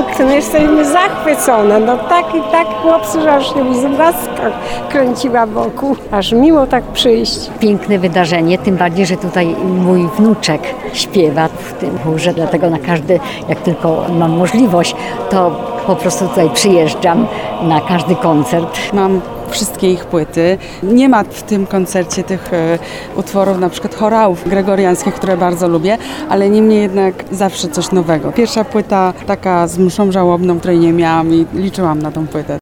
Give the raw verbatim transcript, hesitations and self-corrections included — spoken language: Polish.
piękne, jesteśmy zachwycone. No tak i tak chłopcy, że aż się łzaska kręciła wokół, aż miło tak przyjść. Piękne wydarzenie, tym bardziej, że tutaj mój wnuczek śpiewa w tym chórze, dlatego na każdy, jak tylko mam możliwość, to po prostu tutaj przyjeżdżam na każdy koncert. Mam wszystkie ich płyty. Nie ma w tym koncercie tych e, utworów, na przykład chorałów gregoriańskich, które bardzo lubię, ale niemniej jednak zawsze coś nowego. Pierwsza płyta taka z mszą żałobną, której nie miałam i liczyłam na tą płytę.